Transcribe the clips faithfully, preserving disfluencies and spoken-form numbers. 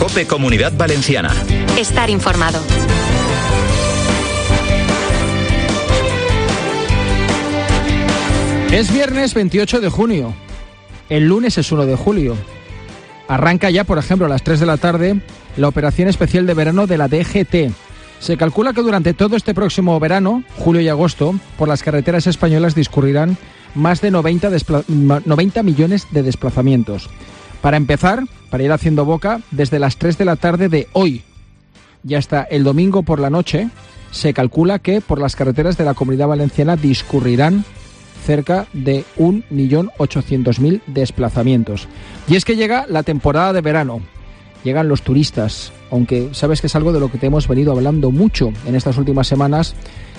COPE Comunidad Valenciana. Estar informado. Es viernes veintiocho de junio. El lunes es uno de julio. Arranca ya, por ejemplo, a las tres de la tarde la operación especial de verano de la D G T. Se calcula que durante todo este próximo verano, julio y agosto, por las carreteras españolas discurrirán más de noventa, despla- noventa millones de desplazamientos. Para empezar, para ir haciendo boca, desde las tres de la tarde de hoy y hasta el domingo por la noche, se calcula que por las carreteras de la Comunidad Valenciana discurrirán cerca de un millón ochocientos mil desplazamientos. Y es que llega la temporada de verano, llegan los turistas, aunque sabes que es algo de lo que te hemos venido hablando mucho en estas últimas semanas,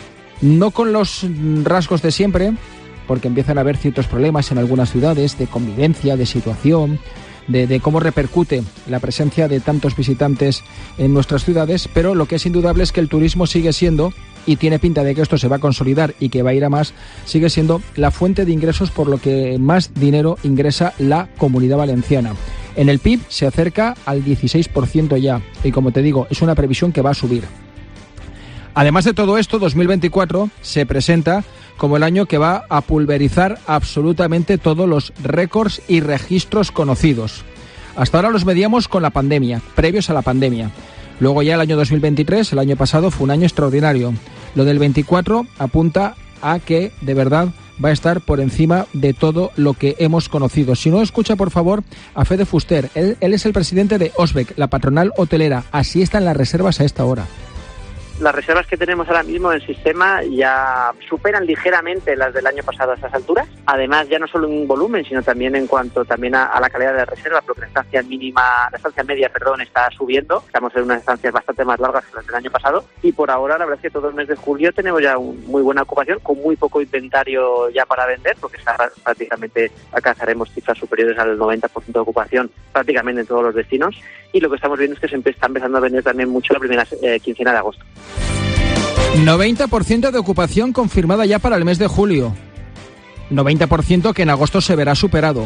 no con los rasgos de siempre, porque empiezan a haber ciertos problemas en algunas ciudades de convivencia, de situación, de, de cómo repercute la presencia de tantos visitantes en nuestras ciudades, pero lo que es indudable es que el turismo sigue siendo, y tiene pinta de que esto se va a consolidar y que va a ir a más, sigue siendo la fuente de ingresos por lo que más dinero ingresa la Comunidad Valenciana. En el P I B se acerca al dieciséis por ciento ya, y como te digo, es una previsión que va a subir. Además de todo esto, dos mil veinticuatro se presenta como el año que va a pulverizar absolutamente todos los récords y registros conocidos. Hasta ahora los medíamos con la pandemia, previos a la pandemia. Luego ya el año dos mil veintitrés, el año pasado, fue un año extraordinario. Lo del veinticuatro apunta a que, de verdad, va a estar por encima de todo lo que hemos conocido. Si no, escucha por favor a Fede Fuster. Él, él es el presidente de Osbec, la patronal hotelera. Así están las reservas a esta hora. Las reservas que tenemos ahora mismo en el sistema ya superan ligeramente las del año pasado a estas alturas. Además, ya no solo en volumen, sino también en cuanto también a, a la calidad de reserva, porque la estancia mínima, la estancia media, perdón, está subiendo. Estamos en unas estancias bastante más largas que las del año pasado. Y por ahora, la verdad es que todo el mes de julio tenemos ya un, muy buena ocupación, con muy poco inventario ya para vender, porque está, prácticamente alcanzaremos cifras superiores al noventa por ciento de ocupación prácticamente en todos los destinos. Y lo que estamos viendo es que se empe- está empezando a vender también mucho la primera eh, quincena de agosto. noventa por ciento de ocupación confirmada ya para el mes de julio. noventa por ciento que en agosto se verá superado.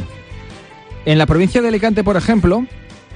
En la provincia de Alicante, por ejemplo,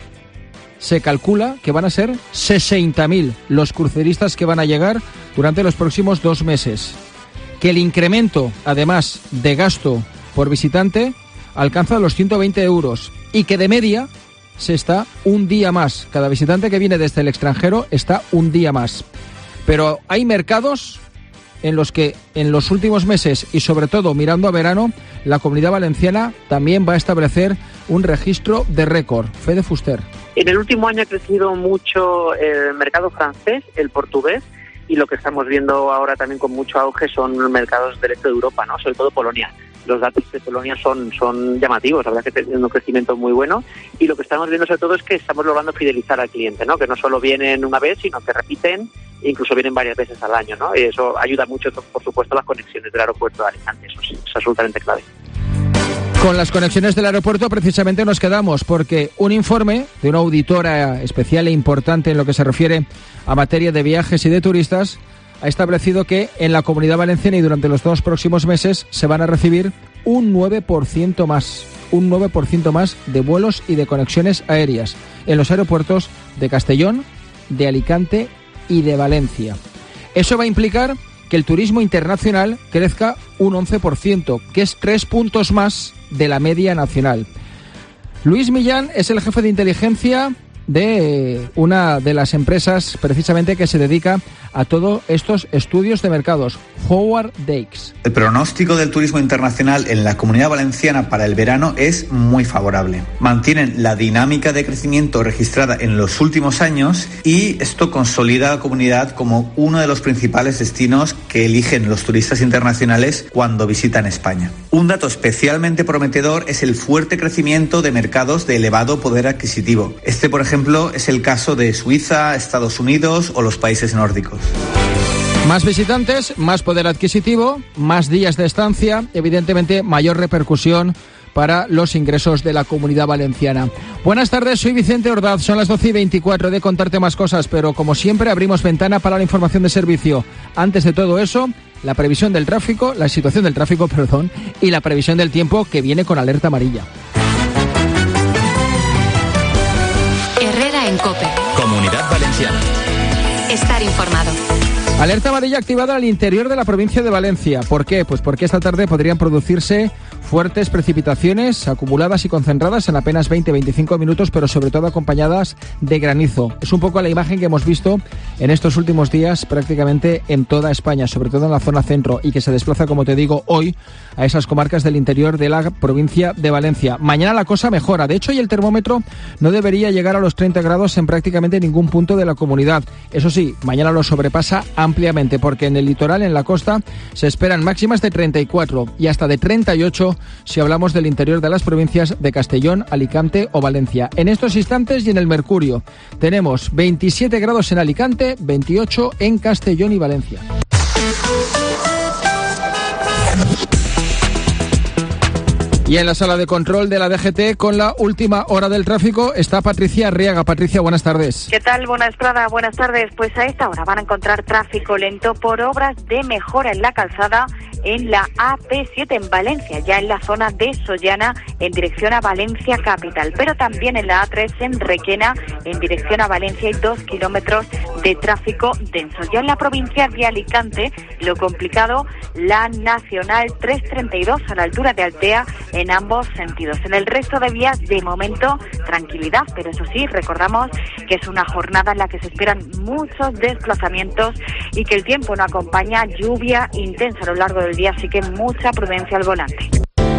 se calcula que van a ser sesenta mil los cruceristas que van a llegar durante los próximos dos meses. Que el incremento, además de gasto por visitante, alcanza los ciento veinte euros y que de media se está un día más. Cada visitante que viene desde el extranjero está un día más. Pero hay mercados en los que en los últimos meses y sobre todo mirando a verano, la Comunidad Valenciana también va a establecer un registro de récord. Fede Fuster. En el último año ha crecido mucho el mercado francés, el portugués, y lo que estamos viendo ahora también con mucho auge son los mercados del este de Europa, ¿no? Sobre todo Polonia. Los datos de Polonia son, son llamativos, la verdad que tienen un crecimiento muy bueno, y lo que estamos viendo sobre todo es que estamos logrando fidelizar al cliente, ¿no? Que no solo vienen una vez, sino que repiten, e incluso vienen varias veces al año, ¿no? Y eso ayuda mucho, por supuesto, las conexiones del aeropuerto de Alicante, eso es, es absolutamente clave. Con las conexiones del aeropuerto precisamente nos quedamos, porque un informe de una auditora especial e importante en lo que se refiere a materia de viajes y de turistas ha establecido que en la Comunidad Valenciana y durante los dos próximos meses se van a recibir un nueve por ciento más, un nueve por ciento más de vuelos y de conexiones aéreas en los aeropuertos de Castellón, de Alicante y de Valencia. Eso va a implicar que el turismo internacional crezca un once por ciento, que es tres puntos más de la media nacional. Luis Millán es el jefe de inteligencia de una de las empresas precisamente que se dedica a todos estos estudios de mercados, Howard Dakes. El pronóstico del turismo internacional en la Comunidad Valenciana para el verano es muy favorable. Mantienen la dinámica de crecimiento registrada en los últimos años y esto consolida a la comunidad como uno de los principales destinos que eligen los turistas internacionales cuando visitan España. Un dato especialmente prometedor es el fuerte crecimiento de mercados de elevado poder adquisitivo. Este, por ejemplo, es el caso de Suiza, Estados Unidos o los países nórdicos. Más visitantes, más poder adquisitivo, más días de estancia, evidentemente mayor repercusión para los ingresos de la Comunidad Valenciana. Buenas tardes, soy Vicente Ordaz, son las doce y veinticuatro, he de contarte más cosas, pero como siempre abrimos ventana para la información de servicio. Antes de todo eso, la previsión del tráfico, la situación del tráfico, perdón, y la previsión del tiempo que viene con alerta amarilla. Herrera en COPE. Estar informado. Alerta amarilla activada al interior de la provincia de Valencia. ¿Por qué? Pues porque esta tarde podrían producirse fuertes precipitaciones acumuladas y concentradas en apenas veinte a veinticinco minutos, pero sobre todo acompañadas de granizo. Es un poco la imagen que hemos visto en estos últimos días prácticamente en toda España, sobre todo en la zona centro, y que se desplaza, como te digo, hoy a esas comarcas del interior de la provincia de Valencia. Mañana la cosa mejora. De hecho, y el termómetro no debería llegar a los treinta grados en prácticamente ningún punto de la comunidad. Eso sí, mañana lo sobrepasa ampliamente, porque en el litoral, en la costa, se esperan máximas de treinta y cuatro y hasta de treinta y ocho si hablamos del interior de las provincias de Castellón, Alicante o Valencia. En estos instantes y en el Mercurio tenemos veintisiete grados en Alicante, veintiocho en Castellón y Valencia. Y en la sala de control de la D G T, con la última hora del tráfico, está Patricia Arriaga. Patricia, buenas tardes. ¿Qué tal? Buenas Estrada, buenas tardes. Pues a esta hora van a encontrar tráfico lento por obras de mejora en la calzada en la A P siete en Valencia, ya en la zona de Sollana, en dirección a Valencia capital, pero también en la A tres en Requena, en dirección a Valencia, y dos kilómetros de tráfico denso. Ya en la provincia de Alicante, lo complicado, la Nacional trescientos treinta y dos a la altura de Altea, en ambos sentidos. En el resto de vías, de momento, tranquilidad, pero eso sí, recordamos que es una jornada en la que se esperan muchos desplazamientos y que el tiempo no acompaña, lluvia intensa a lo largo del día, así que mucha prudencia al volante.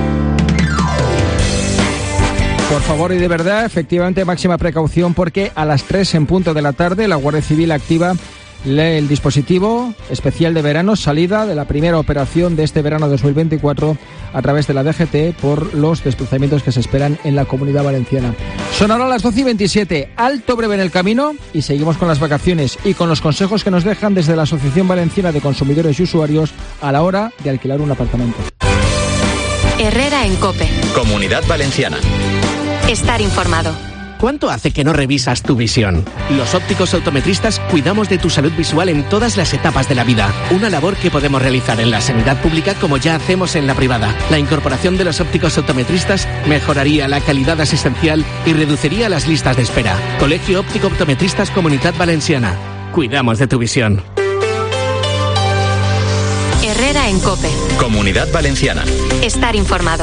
Por favor y de verdad, efectivamente, máxima precaución, porque a las tres en punto de la tarde la Guardia Civil activa el dispositivo especial de verano, salida de la primera operación de este verano dos mil veinticuatro a través de la D G T por los desplazamientos que se esperan en la Comunidad Valenciana. Son ahora las doce y veintisiete, alto breve en el camino, y seguimos con las vacaciones y con los consejos que nos dejan desde la Asociación Valenciana de Consumidores y Usuarios a la hora de alquilar un apartamento. Herrera en COPE. Comunidad Valenciana. Estar informado. ¿Cuánto hace que no revisas tu visión? Los ópticos optometristas cuidamos de tu salud visual en todas las etapas de la vida. Una labor que podemos realizar en la sanidad pública como ya hacemos en la privada. La incorporación de los ópticos optometristas mejoraría la calidad asistencial y reduciría las listas de espera. Colegio Óptico Optometristas Comunidad Valenciana. Cuidamos de tu visión. Herrera en COPE. Comunidad Valenciana. Estar informado.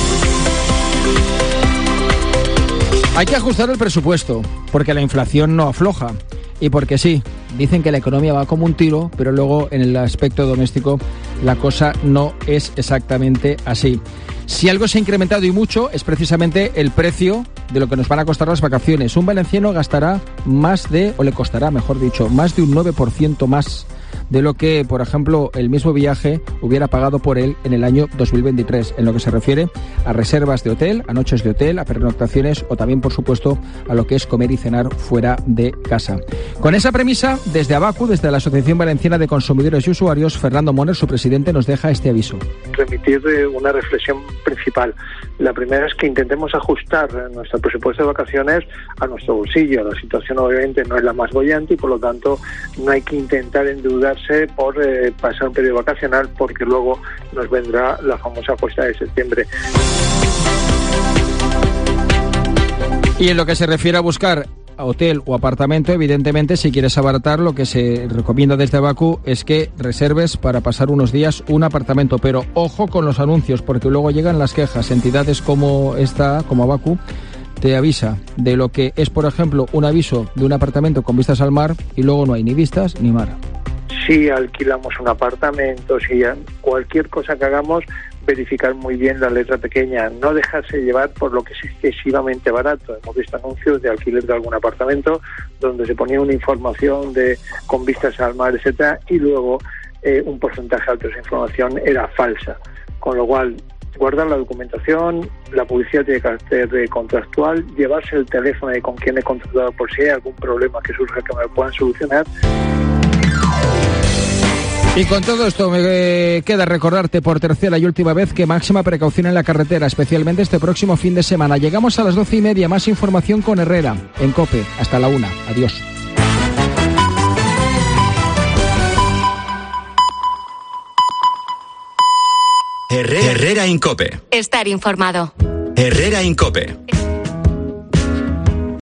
Hay que ajustar el presupuesto, porque la inflación no afloja. Y porque sí, dicen que la economía va como un tiro, pero luego en el aspecto doméstico la cosa no es exactamente así. Si algo se ha incrementado y mucho es precisamente el precio de lo que nos van a costar las vacaciones. Un valenciano gastará más de, o le costará, mejor dicho, más de un nueve por ciento más de lo que, por ejemplo, el mismo viaje hubiera pagado por él en el año dos mil veintitrés, en lo que se refiere a reservas de hotel, a noches de hotel, a pernoctaciones o también, por supuesto, a lo que es comer y cenar fuera de casa. Con esa premisa, desde Abacu, desde la Asociación Valenciana de Consumidores y Usuarios, Fernando Moner, su presidente, nos deja este aviso. Remitir una reflexión principal. La primera es que intentemos ajustar nuestro presupuesto de vacaciones a nuestro bolsillo. La situación obviamente no es la más bollante y por lo tanto no hay que intentar endeudarse por eh, pasar un periodo vacacional, porque luego nos vendrá la famosa cuesta de septiembre. Y en lo que se refiere a buscar hotel o apartamento, evidentemente, si quieres abaratar, lo que se recomienda desde Abacu es que reserves para pasar unos días un apartamento, pero ojo con los anuncios, porque luego llegan las quejas. Entidades como esta, como Abacu, te avisa de lo que es, por ejemplo, un aviso de un apartamento con vistas al mar y luego no hay ni vistas ni mar. Si alquilamos un apartamento, si cualquier cosa que hagamos, verificar muy bien la letra pequeña, no dejarse llevar por lo que es excesivamente barato. Hemos visto anuncios de alquiler de algún apartamento donde se ponía una información de con vistas al mar, etcétera, y luego eh, un porcentaje alto de esa información era falsa. Con lo cual, guardar la documentación, la publicidad tiene carácter contractual, llevarse el teléfono de con quien he contratado por si hay algún problema que surja que me lo puedan solucionar. Y con todo esto me queda recordarte por tercera y última vez que máxima precaución en la carretera, especialmente este próximo fin de semana. Llegamos a las doce y media, más información con Herrera en COPE. Hasta la una. Adiós. Herrera en COPE. Estar informado. Herrera en COPE.